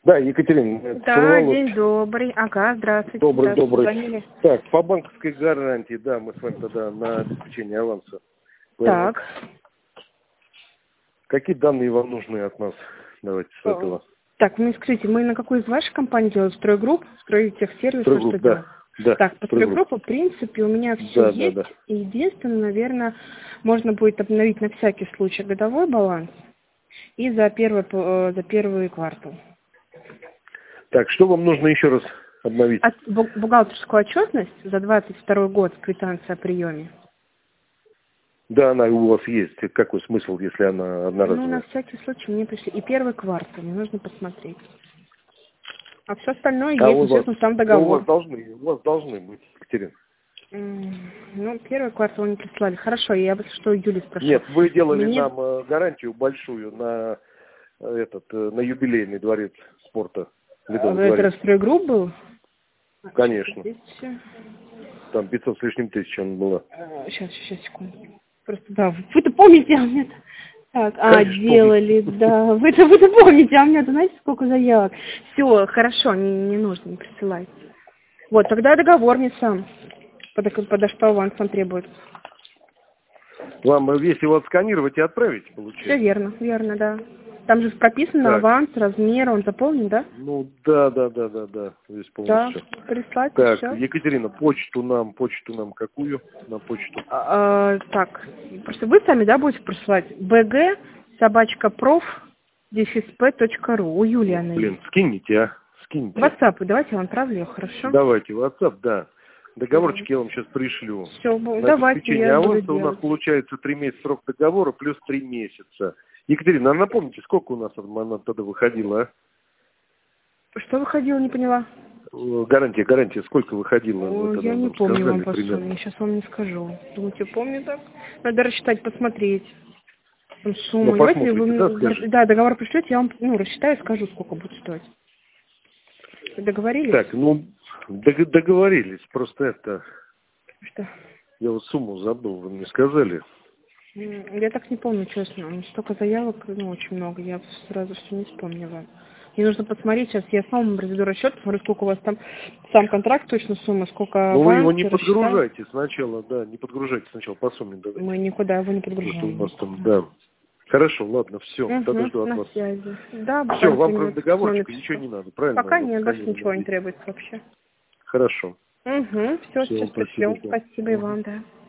Да, Екатерина. Да, день добрый. Ага, здравствуйте. Добрый. Звонили. Так, по банковской гарантии, да, мы с вами тогда на обеспечение аванса. Так. Какие данные вам нужны от нас? Давайте с этого. Так, ну скажите, мы на какую из ваших компаний делаем? Стройгрупп? Стройтехсервис? Стройгрупп, да. Так, по Стройгруппу, в принципе, у меня все есть. Да. И единственное, наверное, можно будет обновить на всякий случай годовой баланс и за первый квартал. Так, что вам нужно еще раз обновить? Бухгалтерскую отчетность за 22 год, квитанция о приеме. Да, она у вас есть. Какой смысл, если она одноразовая? Ну, на всякий случай мне пришли. И первый квартал, мне нужно посмотреть. А все остальное есть, естественно, сам договор. У вас должны быть, Екатерина. Ну, первый квартал не прислали. Хорошо, я бы что у Юли спрошу. Нет, вы делали нам гарантию большую на юбилейный дворец спорта. Это Стройгрупп был? Конечно. Там 500 с лишним тысяч он было. Сейчас, секунду. Просто, да, вы-то помните, а мне... Так, делали, да. Вы-то помните, а у меня-то знаете, сколько заявок? Все, хорошо, не нужно, не присылайте. Вот, тогда договор не сам. Подо что аванс вам требует. Вам, если его отсканировать и отправить, получается? Все верно, да. Там же прописано так. Аванс, размер, он заполнен, да? Ну, да, здесь полностью. Да, прислать, так, все. Екатерина, почту нам какую? На почту. Так, просто вы сами, да, будете присылать? bg@prof-p.ru. У Юлии она есть. Скиньте. WhatsApp, давайте я вам отправлю ее, хорошо? Давайте, WhatsApp, да. Договорчик я вам сейчас пришлю. Все, на давайте, я буду аванса у нас получается 3 месяца срок договора плюс 3 месяца. Екатерина, а напомните, сколько у нас она тогда выходила, а? Что выходило, не поняла? Гарантия, сколько выходила? Я не помню вам по сумме, я сейчас вам не скажу. Думаете, помню так? Надо рассчитать, посмотреть. Там сумму. Давайте вы договор пришлете, я вам рассчитаю и скажу, сколько будет стоить. Договорились? Так, договорились, просто это... Что? Я вот сумму забыл, вы мне сказали. Я так не помню, честно. Столько заявок, очень много. Я сразу все не вспомнила. Мне нужно посмотреть сейчас. Я снова произведу расчет, смотрю, сколько у вас там сам контракт, точно сумма, сколько вы его не подгружайте сначала, по сумме. Давайте. Мы никуда его не подгружаем. У вас там, да. Хорошо, ладно, все, подожду от вас. Связи. Да, все, вам кроме договорчика ничего не надо, правильно? Пока нет, больше ничего не требуется вообще. Хорошо. Все, сейчас пришлю. Спасибо и вам, да.